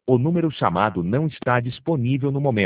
O número chamado não está disponível no momento.